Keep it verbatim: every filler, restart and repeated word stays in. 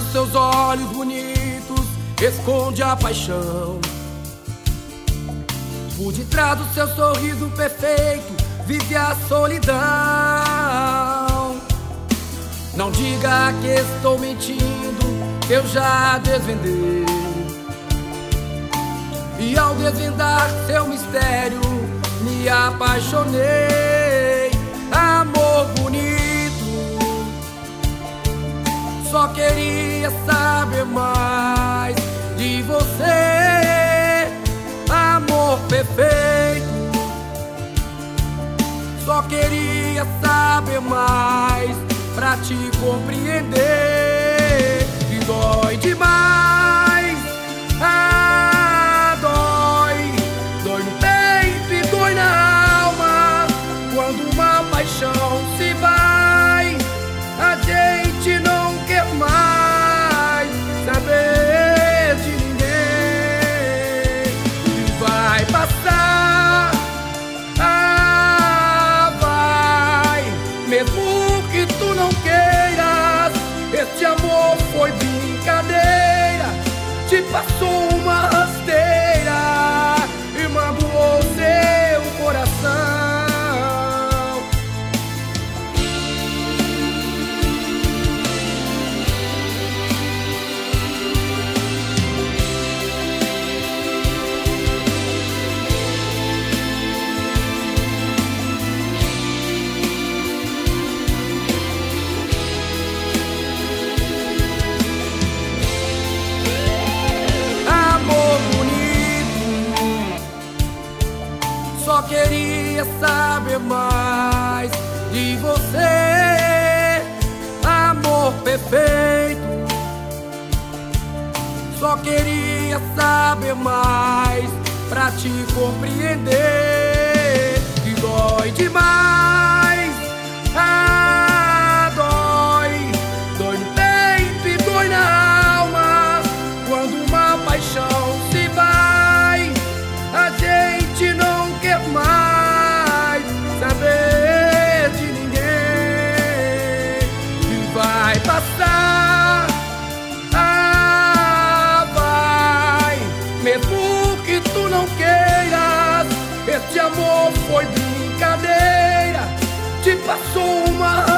dos seus olhos bonitos esconde a paixão. Por detrás do seu sorriso perfeito vive a solidão. Não diga que estou mentindo, eu já desvendei. E ao desvendar seu mistério me apaixonei. Amor bonito, só queria saber mais de você. Amor perfeito, só queria saber mais pra te compreender. E dói demais, ah, dói, dói no peito e dói na alma. Quando uma paixão se vai, a gente não quer mais saber de ninguém. E vai passar, ah, vai, mesmo que tu não queiras. Este amor foi brincadeira, te passou uma rasteira e magoou seu coração. Só queria saber mais de você. Amor perfeito, só queria saber mais pra te compreender. E dói demais, ah, dói, dói no peito e dói na alma. Quando uma paixão se vai, a gente não quer mais saber de ninguém. E vai passar, ah, vai, mesmo que tu não queiras. Este amor foi brincadeira, te passou uma